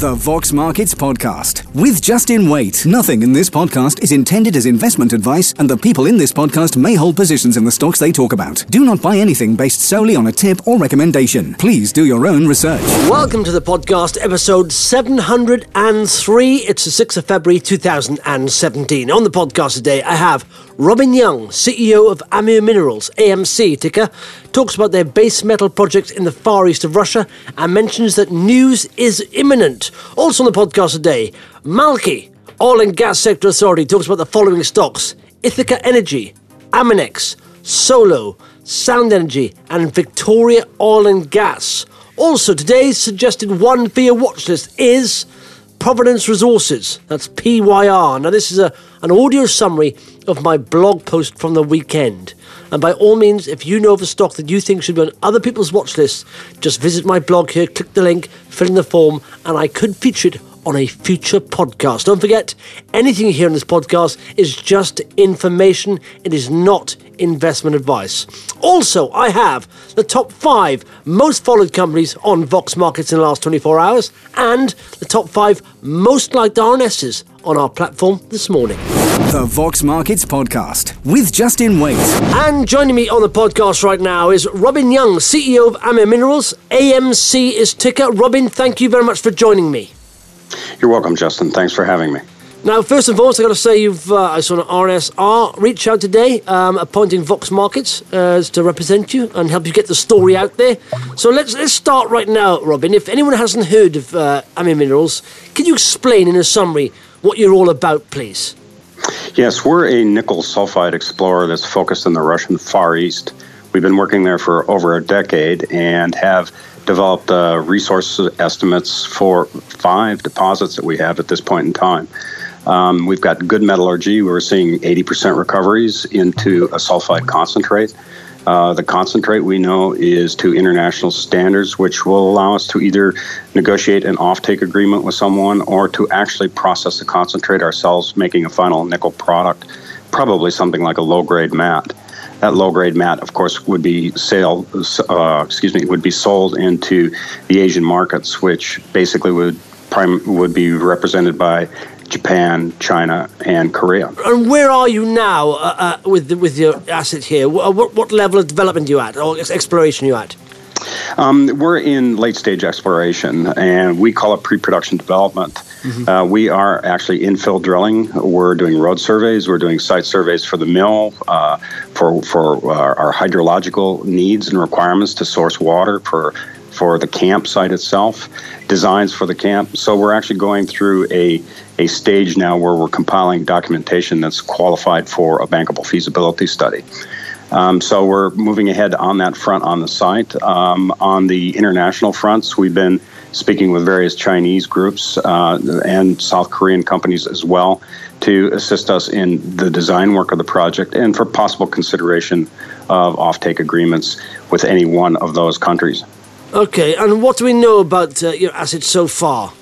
The Vox Markets Podcast with Justin Waite. Nothing in this podcast is intended as investment advice, and the people in this podcast may hold positions in the stocks they talk about. Do not buy anything based solely on a tip or recommendation. Please do your own research. Welcome to the podcast, episode 703. It's the 6th of February 2017. On the podcast today, I have Robin Young, CEO of Amur Minerals, AMC ticker, talks about their base metal projects in the far east of Russia and mentions that news is imminent. Also on the podcast today, Malki, Oil and Gas Sector Authority, talks about the following stocks: Ithaca Energy, Aminex, Solo, Sound Energy and Victoria Oil and Gas. Also, today's suggested one for your watch list is Providence Resources. That's PYR. Now, this is an audio summary of my blog post from the weekend. And by all means, if you know of a stock that you think should be on other people's watch lists, just visit my blog here, click the link, fill in the form, and I could feature it on a future podcast. Don't forget, anything you hear in this podcast is just information. It is not investment advice. Also, I have the top 5 most followed companies on Vox Markets in the last 24 hours and the top 5 most liked RNSs on our platform this morning. The Vox Markets Podcast with Justin Waite. And joining me on the podcast right now is Robin Young, CEO of Amur Minerals. AMC is ticker. Robin, thank you very much for joining me. You're welcome, Justin. Thanks for having me. Now, first and foremost, I've got to say I saw an RNSR reach out today, appointing Vox Markets to represent you and help you get the story out there. So let's start right now, Robin. If anyone hasn't heard of Amur Minerals, can you explain in a summary what you're all about, please? Yes, we're a nickel sulfide explorer that's focused in the Russian Far East. We've been working there for over a decade and have developed resource estimates for 5 deposits that we have at this point in time. We've got good metallurgy. We're seeing 80% recoveries into a sulfide concentrate. The concentrate, we know, is to international standards, which will allow us to either negotiate an offtake agreement with someone or to actually process the concentrate ourselves, making a final nickel product, probably something like a low-grade matte. That low-grade matte, of course, would be sold into the Asian markets, which basically would be represented by Japan, China, and Korea. And where are you now with your asset here? What level of development are you at, or exploration are you at? We're in late-stage exploration, and we call it pre-production development. Mm-hmm. We are actually infill drilling. We're doing road surveys. We're doing site surveys for the mill, for our hydrological needs and requirements to source water for the campsite itself, designs for the camp. So we're actually going through a stage now where we're compiling documentation that's qualified for a bankable feasibility study. So we're moving ahead on that front on the site. On the international fronts, we've been speaking with various Chinese groups and South Korean companies as well to assist us in the design work of the project and for possible consideration of offtake agreements with any one of those countries. Okay, and what do we know about your assets so far?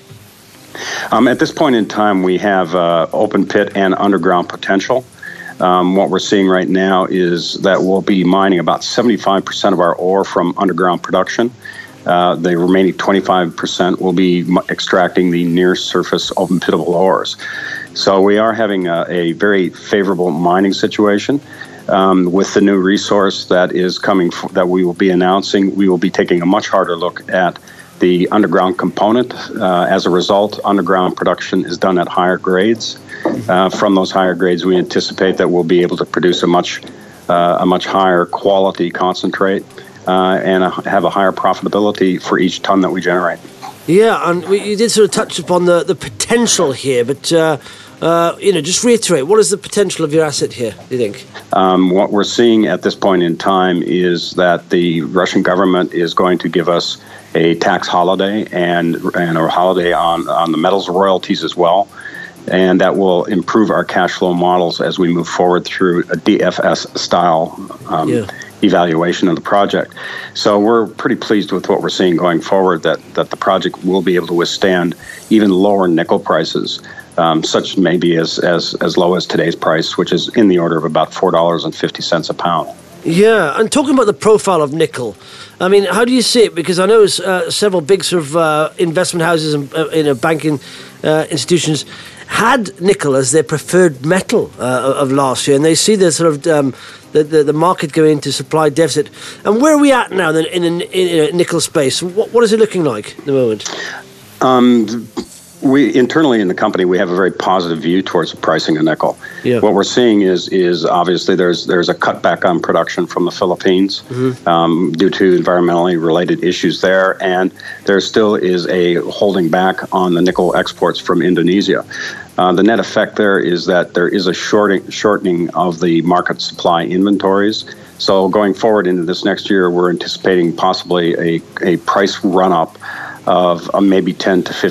At this point in time, we have open pit and underground potential. What we're seeing right now is that we'll be mining about 75% of our ore from underground production. The remaining 25% will be extracting the near-surface open-pitable ores. So we are having a very favorable mining situation. With the new resource that is coming, that we will be announcing, we will be taking a much harder look at the underground component. As a result, underground production is done at higher grades. From those higher grades, we anticipate that we'll be able to produce a much higher quality concentrate and have a higher profitability for each ton that we generate. Yeah, and you did sort of touch upon the potential here, but just reiterate, what is the potential of your asset here, do you think? What we're seeing at this point in time is that the Russian government is going to give us a tax holiday and a holiday on the metals royalties as well. And that will improve our cash flow models as we move forward through a DFS-style evaluation of the project. So we're pretty pleased with what we're seeing going forward, that the project will be able to withstand even lower nickel prices, such maybe as low as today's price, which is in the order of about $4.50 a pound. Yeah, and talking about the profile of nickel, I mean, how do you see it? Because I know several big sort of investment houses and banking institutions had nickel as their preferred metal of last year, and they see the sort of the market going into supply deficit. And where are we at now in a nickel space? What is it looking like at the moment? We internally in the company, we have a very positive view towards the pricing of nickel. Yeah. What we're seeing is obviously there's a cutback on production from the Philippines due to environmentally related issues there, and there still is a holding back on the nickel exports from Indonesia. The net effect there is that there is a shortening of the market supply inventories. So going forward into this next year, we're anticipating possibly a price run-up of maybe 10 to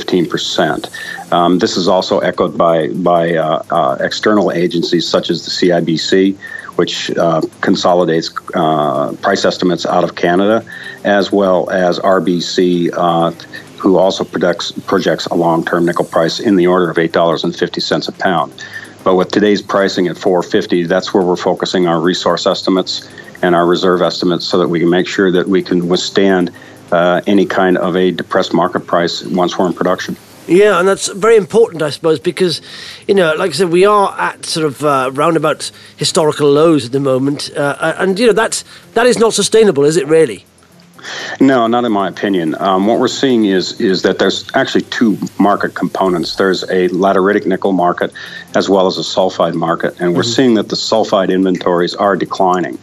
15%. This is also echoed by external agencies such as the CIBC, which consolidates price estimates out of Canada, as well as RBC, who also projects a long-term nickel price in the order of $8.50 a pound. But with today's pricing at $4.50, that's where we're focusing our resource estimates and our reserve estimates so that we can make sure that we can withstand any kind of a depressed market price once we're in production. Yeah, and that's very important, I suppose, because, like I said, we are at sort of roundabout historical lows at the moment, and that is not sustainable, is it really? No, not in my opinion. What we're seeing is that there's actually two market components. There's a lateritic nickel market as well as a sulfide market, and we're seeing that the sulfide inventories are declining,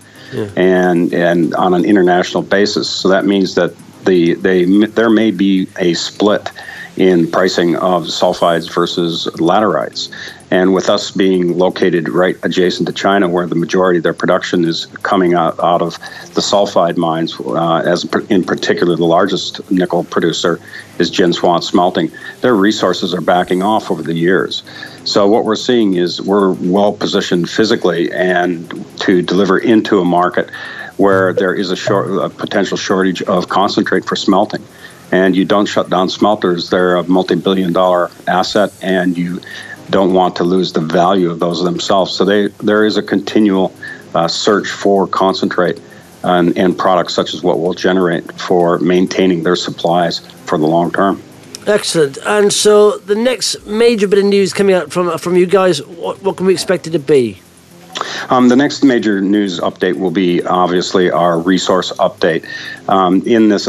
and on an international basis. So that means that there may be a split in pricing of sulfides versus laterites. And with us being located right adjacent to China, where the majority of their production is coming out of the sulfide mines, as in particular the largest nickel producer is Jinshuo Smelting, their resources are backing off over the years. So what we're seeing is we're well positioned physically and to deliver into a market where there is a potential shortage of concentrate for smelting. And you don't shut down smelters. They're a multi-billion-dollar asset, and you don't want to lose the value of those themselves. So there is a continual search for concentrate and products such as what we'll generate for maintaining their supplies for the long term. Excellent. And so the next major bit of news coming out from you guys, what can we expect it to be? The next major news update will be obviously our resource update. In this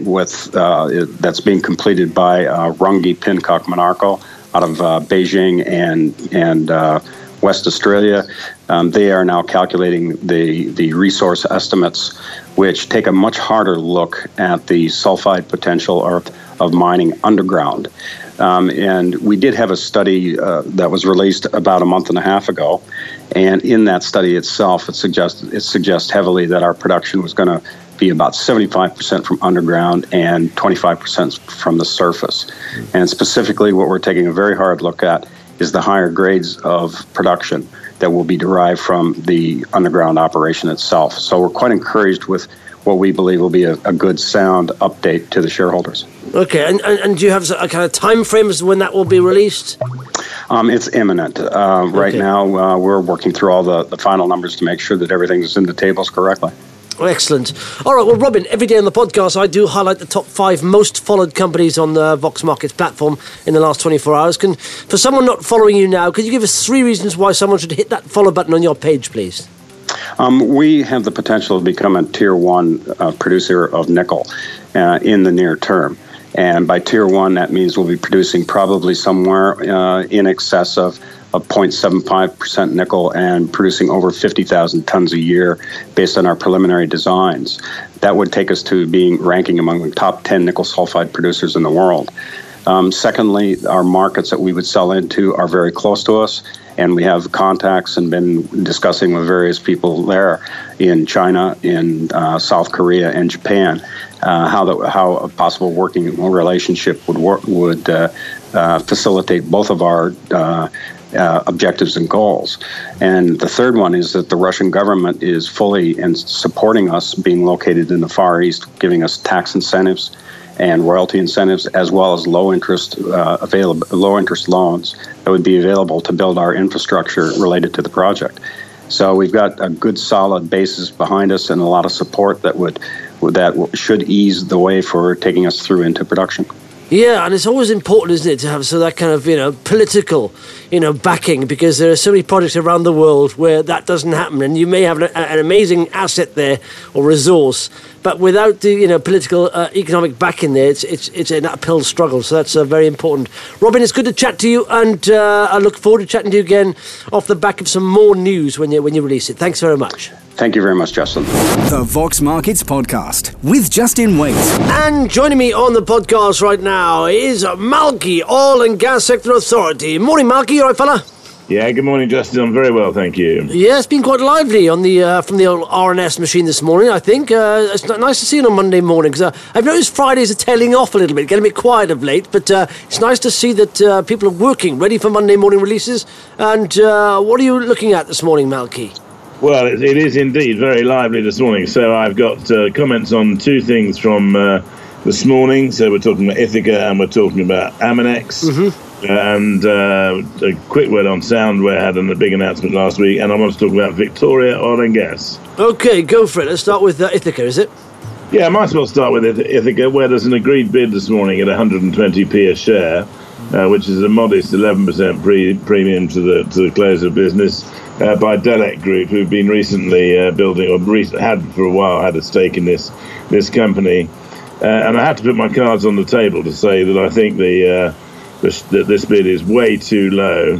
update that's being completed by Runge Pincock Monarco out of Beijing and West Australia, they are now calculating the resource estimates, which take a much harder look at the sulfide potential of mining underground. And we did have a study that was released about a month and a half ago, and in that study itself, it suggests heavily that our production was going to be about 75% from underground and 25% from the surface. And specifically, what we're taking a very hard look at is the higher grades of production that will be derived from the underground operation itself. So we're quite encouraged with what we believe will be a good, sound update to the shareholders. Okay, and do you have a kind of time frame as to when that will be released? It's imminent. Right now, we're working through all the final numbers to make sure that everything's in the tables correctly. Oh, excellent. All right, well, Robin, every day on the podcast, I do highlight the top 5 most followed companies on the Vox Markets platform in the last 24 hours. For someone not following you now, could you give us 3 reasons why someone should hit that follow button on your page, please? We have the potential to become a Tier 1 producer of nickel in the near term. And by Tier 1, that means we'll be producing probably somewhere in excess of 0.75% nickel and producing over 50,000 tons a year based on our preliminary designs. That would take us to ranking among the top 10 nickel sulfide producers in the world. Secondly, our markets that we would sell into are very close to us, and we have contacts and been discussing with various people there in China, in South Korea, and Japan, how a possible working relationship would facilitate both of our objectives and goals. And the third one is that the Russian government is fully supporting us being located in the Far East, giving us tax incentives and royalty incentives, as well as low interest loans that would be available to build our infrastructure related to the project. So we've got a good solid basis behind us and a lot of support that should ease the way for taking us through into production. Yeah, and it's always important, isn't it, to have that kind of, political, backing, because there are so many projects around the world where that doesn't happen, and you may have an amazing asset there or resource, but without the, political, economic backing there, it's an uphill struggle. So that's very important. Robin, it's good to chat to you, and I look forward to chatting to you again off the back of some more news when you release it. Thanks very much. Thank you very much, Justin. The Vox Markets Podcast with Justin Waite. And joining me on the podcast right now is Malky, Oil and Gas Sector Authority. Morning, Malky. You all right, fella? Yeah, good morning, Justin. I'm very well, thank you. Yeah, it's been quite lively on the from the old RNS machine this morning, I think. It's nice to see it on Monday morning, because I've noticed Fridays are tailing off a little bit, getting a bit quiet of late, but it's nice to see that people are working, ready for Monday morning releases. And what are you looking at this morning, Malky? Well, it is indeed very lively this morning. So I've got comments on two things from this morning. So we're talking about Ithaca and we're talking about Aminex. Mm-hmm. And a quick word on Soundware had a big announcement last week. And I want to talk about Victoria Oil and Gas. OK, go for it. Let's start with Ithaca, is it? Yeah, I might as well start with Ithaca, where there's an agreed bid this morning at 120p a share, which is a modest 11% premium to the close of business. By Delek Group, who've been recently building, or had for a while had a stake in this company, and I had to put my cards on the table to say that I think that this bid is way too low.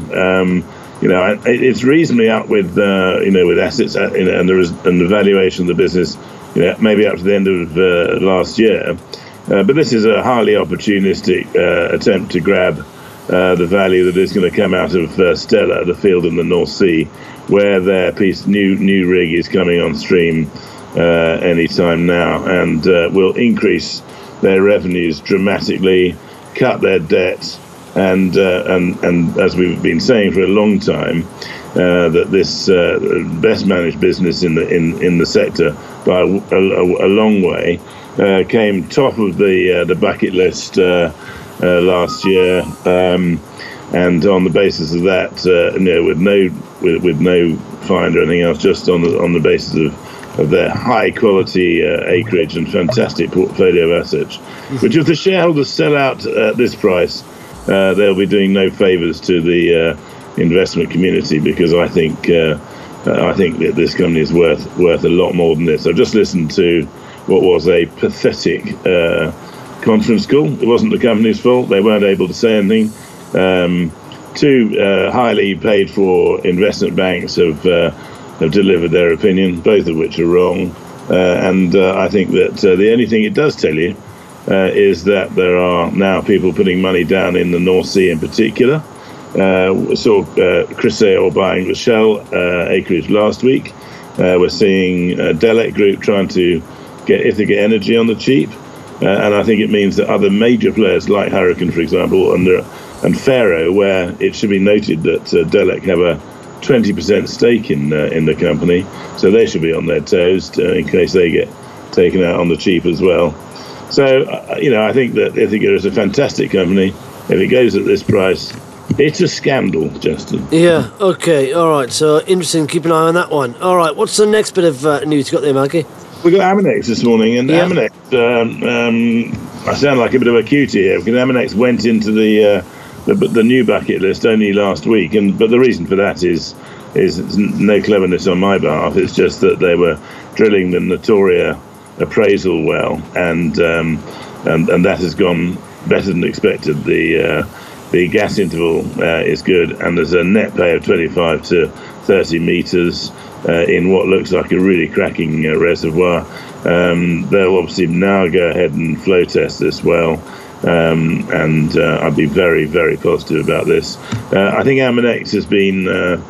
It's reasonably up with with assets, and the valuation of the business, maybe up to the end of last year, but this is a highly opportunistic attempt to grab the value that is going to come out of Stella, the field in the North Sea, where their new rig is coming on stream any time now, and will increase their revenues dramatically, cut their debt, and as we've been saying for a long time, that this best managed business in the sector by a long way came top of the bucket list last year, and on the basis of that, with no find or anything else, just on the basis of their high quality acreage and fantastic portfolio of assets, which if the shareholders sell out at this price, they'll be doing no favours to the investment community, because I think that this company is worth a lot more than this. I've just listened to what was a pathetic conference call. It wasn't the company's fault. They weren't able to say anything. Two highly paid for investment banks have delivered their opinion, both of which are wrong. And I think that the only thing it does tell you is that there are now people putting money down in the North Sea in particular. We saw Chrysaor buying the Shell acreage last week. We're seeing Delek Group trying to get Ithaca Energy on the cheap. And I think it means that other major players like Hurricane, for example, and Faro, where it should be noted that Delek have a 20% stake in the company, so they should be on their toes in case they get taken out on the cheap as well. So, I think that Ithaca is a fantastic company. If it goes at this price, it's a scandal, Justin. Yeah, okay, all right. So, interesting. Keep an eye on that one. All right, what's the next bit of news you got there, Malky? We got Aminex this morning, and yeah. Aminex, I sound like a bit of a cutie here, because Aminex went into the new bucket list only last week, but the reason for that is no cleverness on my behalf. It's just that they were drilling the Notoria appraisal well, and that has gone better than expected. The gas interval is good, and there's a net pay of 25 to 30 meters in what looks like a really cracking reservoir. They'll obviously now go ahead and flow test this well. And I'd be very, very positive about this. I think Aminex has been,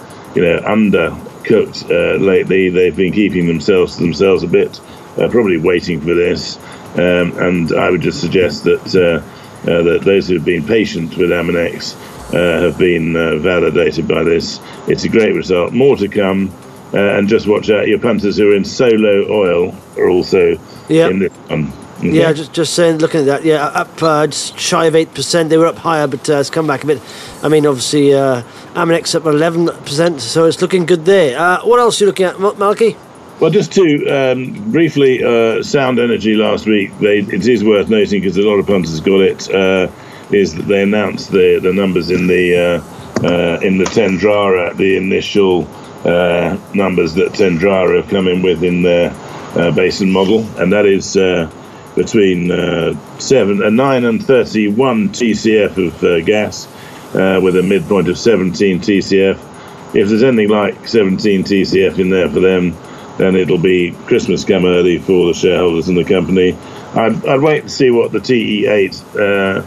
undercooked lately. They've been keeping themselves to themselves a bit, probably waiting for this. And I would just suggest that those who have been patient with Aminex have been validated by this. It's a great result. More to come. And just watch out, your punters who are in Solo Oil are also in this one. Okay. Yeah, just saying, looking at that, up just shy of 8%. They were up higher, but it's come back a bit. I mean, obviously, Aminex up 11%, so it's looking good there. What else are you looking at, Malky? Well, just to briefly, Sound Energy last week, it is worth noting, because a lot of punters got it, is that they announced the numbers in the Tendrara, the initial numbers that Tendrara have come in with in their basin model, and that is between 9 and 31 TCF of gas, with a midpoint of 17 TCF. If there's anything like 17 TCF in there for them, then it'll be Christmas come early for the shareholders in the company. I'd wait to see what the TE8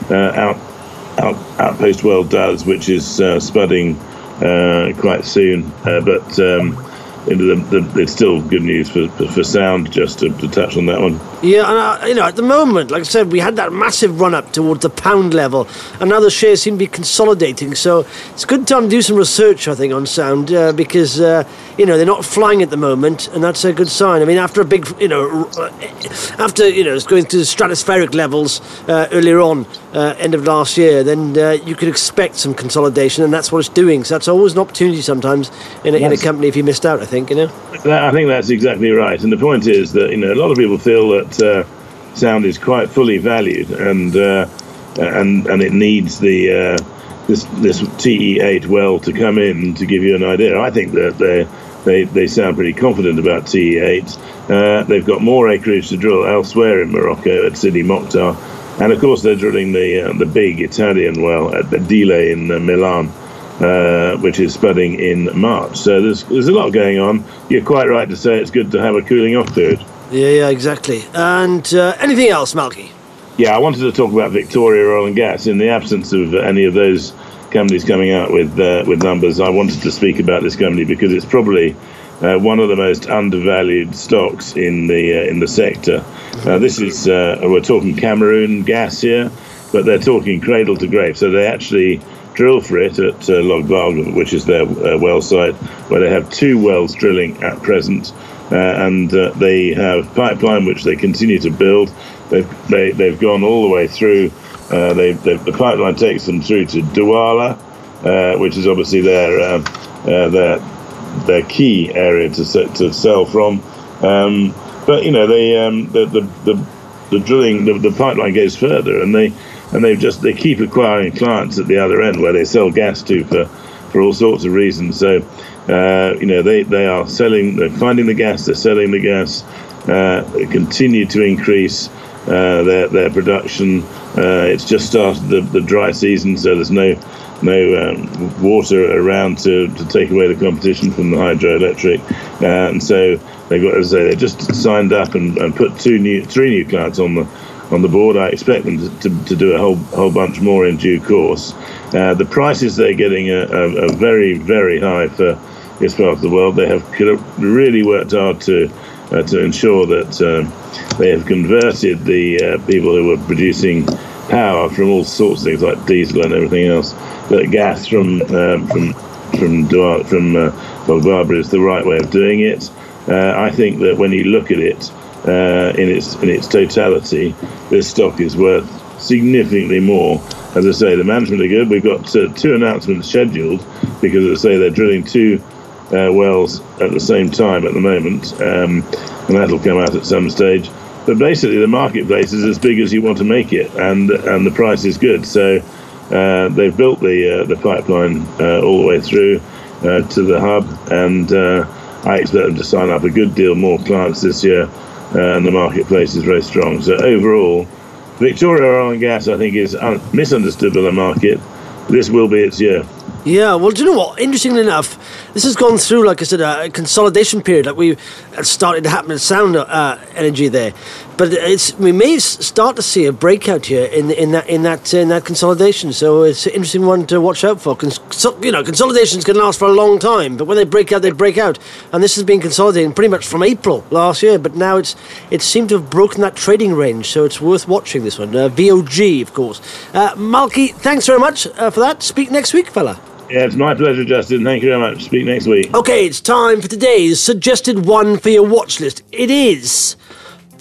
outpost well does, which is spudding quite soon, but it's still good news for Sound, just to touch on that one. Yeah, and at the moment, like I said, we had that massive run-up towards the pound level, and now the shares seem to be consolidating, so it's a good time to do some research, I think, on Sound, because, they're not flying at the moment, and that's a good sign. I mean, after a big, after it's going to stratospheric levels earlier on, end of last year, then you could expect some consolidation, and that's what it's doing, so that's always an opportunity sometimes in a company if you missed out, I think, I think that's exactly right, and the point is that a lot of people feel that Sound is quite fully valued, and it needs the this TE8 well to come in to give you an idea. I think that they sound pretty confident about TE8. They've got more acreage to drill elsewhere in Morocco at Sidi Mokhtar, and of course they're drilling the big Italian well at Bedile in Milan, which is spudding in March. So there's a lot going on. You're quite right to say it's good to have a cooling off period. Yeah, exactly. And anything else, Malky? Yeah, I wanted to talk about Victoria Oil and Gas. In the absence of any of those companies coming out with numbers, I wanted to speak about this company because it's probably one of the most undervalued stocks in the sector. This is we're talking Cameroon gas here, but they're talking cradle to grave. So they actually drill for it at Logbarg, which is their well site, where they have 2 wells drilling at present, and they have pipeline which they continue to build. They've gone all the way through. The pipeline takes them through to Douala, which is obviously their key area to sell from. But the drilling, the pipeline goes further, and they keep acquiring clients at the other end where they sell gas to for all sorts of reasons. So they are selling, they're finding the gas, they're selling the gas. They continue to increase their production. It's just started the dry season, so there's no water around to take away the competition from the hydroelectric, and so they've got, as I say, they just signed up and put 3 new clients on the board. I expect them to do a whole bunch more in due course. The prices they're getting are very, very high for this part of the world. They have really worked hard to ensure that they have converted the people who were producing power from all sorts of things like diesel and everything else. But gas from Logbarg is the right way of doing it. I think that when you look at it in its totality, this stock is worth significantly more. As I say, the management are good. We've got 2 announcements scheduled because, as I say, they're drilling 2 wells at the same time at the moment, and that'll come out at some stage. But basically, the marketplace is as big as you want to make it, and the price is good. So they've built the pipeline all the way through to the hub, and I expect them to sign up a good deal more clients this year, and the marketplace is very strong. So overall, Victoria Oil and Gas, I think, is misunderstood by the market. This will be its year. Yeah, well, do you know what? Interestingly enough, this has gone through, like I said, a consolidation period. Like we started to happen at Sound Energy there, but we may start to see a breakout here in that consolidation. So it's an interesting one to watch out for. Consolidations can last for a long time, but when they break out, and this has been consolidating pretty much from April last year. But now it seemed to have broken that trading range, so it's worth watching this one. VOG, of course. Malky, thanks very much for that. Speak next week, fella. Yeah, it's my pleasure, Justin. Thank you very much. Speak next week. Okay, it's time for today's suggested one for your watch list. It is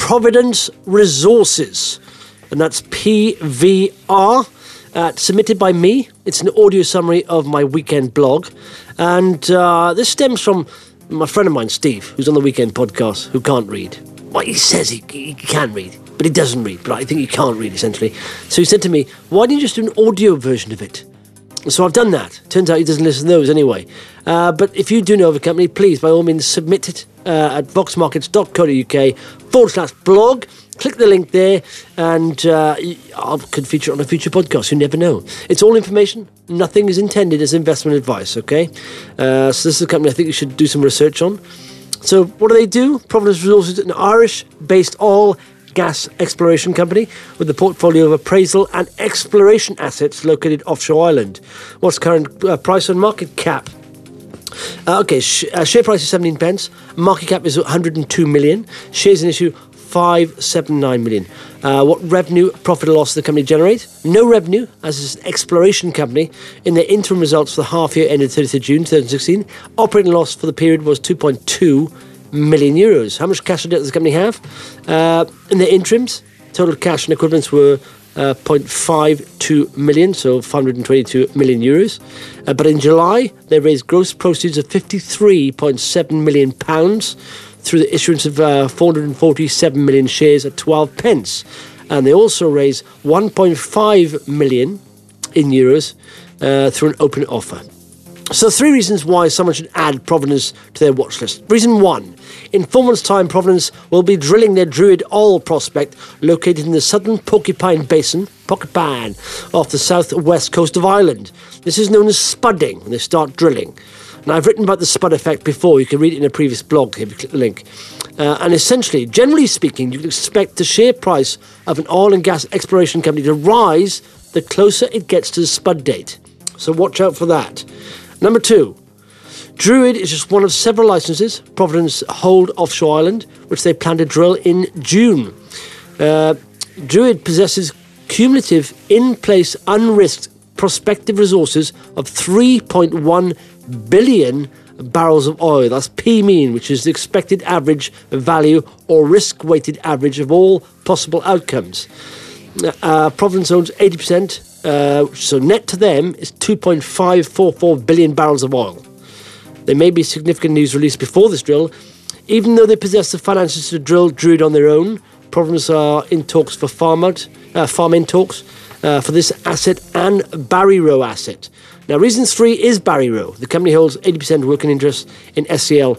Providence Resources, and that's PVR. Submitted by me. It's an audio summary of my weekend blog, and this stems from my friend of mine, Steve, who's on the weekend podcast, who can't read. Well, he says he can read, but he doesn't read, but I think he can't read, essentially. So he said to me, why don't you just do an audio version of it? So I've done that. Turns out he doesn't listen to those anyway. But if you do know of a company, please, by all means, submit it at voxmarkets.co.uk/blog. Click the link there, and I could feature it on a future podcast. You never know. It's all information. Nothing is intended as investment advice, okay? So this is a company I think you should do some research on. So what do? Providence Resources, an Irish-based oil gas exploration company with a portfolio of appraisal and exploration assets located offshore Ireland. What's the current price and market cap? Share price is 17 pence. Market cap is 102 million. Shares in issue 579 million. What revenue, profit or loss does the company generate? No revenue, as it's an exploration company. In their interim results for the half year ended 30th of June 2016, operating loss for the period was 2.2 million euros. How much cash and debt does the company have? In their interims, total cash and equivalents were 0.52 million, so 522 million euros. But in July, they raised gross proceeds of £53.7 million through the issuance of 447 million shares at 12 pence. And they also raised 1.5 million in euros through an open offer. So 3 reasons why someone should add Providence to their watch list. Reason 1, in 4 months' time, Providence will be drilling their Druid oil prospect located in the southern Porcupine Basin, off the southwest coast of Ireland. This is known as spudding when they start drilling. And I've written about the spud effect before. You can read it in a previous blog if you click the link. And essentially, generally speaking, you can expect the share price of an oil and gas exploration company to rise the closer it gets to the spud date. So watch out for that. Number 2, Druid is just one of several licenses Providence hold offshore Ireland, which they plan to drill in June. Druid possesses cumulative, in-place, unrisked prospective resources of 3.1 billion barrels of oil. That's P-mean, which is the expected average value or risk-weighted average of all possible outcomes. Providence owns 80%, so net to them is 2.544 billion barrels of oil. There may be significant news released before this drill. Even though they possess the finances to drill Druid on their own, Providence are in talks for farm-in talks for this asset and Barry Row asset. Now, reason 3 is Barry Row. The company holds 80% working interest in SCL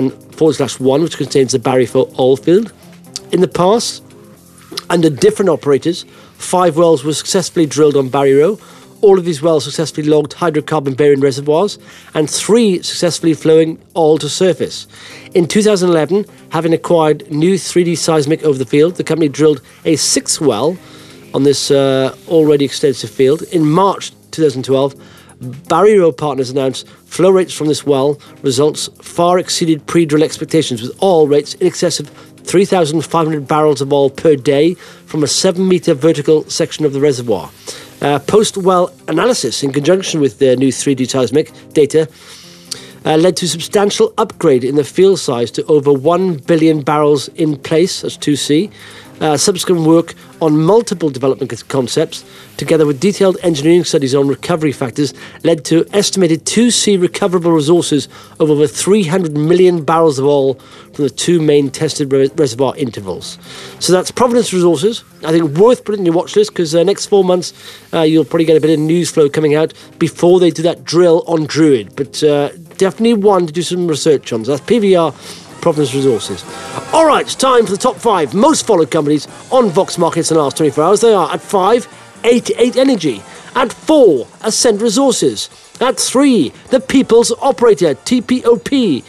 1/1, which contains the Barry oil field. In the past, under different operators, 5 wells were successfully drilled on Barry Row. All of these wells successfully logged hydrocarbon-bearing reservoirs, and 3 successfully flowing oil to surface. In 2011, having acquired new 3D seismic over the field, the company drilled a 6th well on this already extensive field. In March 2012, Barry Row Partners announced flow rates from this well results far exceeded pre-drill expectations, with oil rates in excess of 3,500 barrels of oil per day from a 7-metre vertical section of the reservoir. Post-well analysis, in conjunction with their new 3D seismic data, led to substantial upgrade in the field size to over 1 billion barrels in place, that's 2C. Subsequent work on multiple development concepts, together with detailed engineering studies on recovery factors, led to estimated 2C recoverable resources of over 300 million barrels of oil from the 2 main tested reservoir intervals. So that's Providence Resources. I think worth putting in your watch list, because next 4 months you'll probably get a bit of news flow coming out before they do that drill on Druid. But definitely one to do some research on. So that's PVR, Providence Resources. All right, it's time for the top 5 most followed companies on Vox Markets in the last 24 hours. They are at 5, 88 Energy. At 4, Ascent Resources. At 3, The People's Operator, TPOP.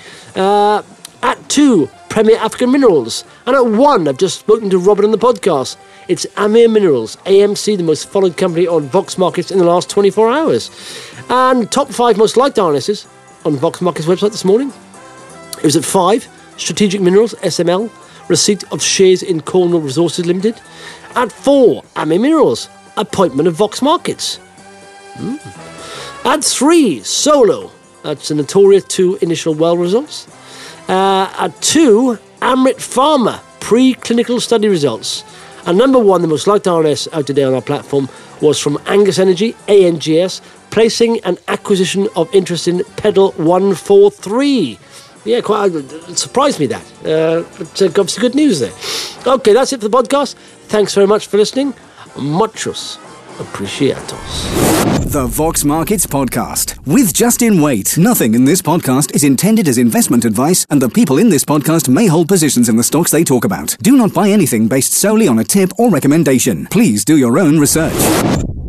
At 2, Premier African Minerals. And at 1, I've just spoken to Robert on the podcast, it's Amir Minerals, AMC, the most followed company on Vox Markets in the last 24 hours. And top 5 most liked RNSs on Vox Markets website this morning. It was at 5, Strategic Minerals, SML, receipt of shares in Cornwall Resources Limited. At 4, Amir Minerals, appointment of Vox Markets. At 3, Solo, that's the Notoria 2 initial well results. At 2, Amrit Pharma, preclinical study results. And number one, the most liked RNS out today on our platform was from Angus Energy, ANGS, placing an acquisition of interest in Pedal 143. Yeah, it surprised me that. But obviously good news there. Okay, that's it for the podcast. Thanks very much for listening. Muchos appreciatos. The Vox Markets Podcast with Justin Waite. Nothing in this podcast is intended as investment advice, and the people in this podcast may hold positions in the stocks they talk about. Do not buy anything based solely on a tip or recommendation. Please do your own research.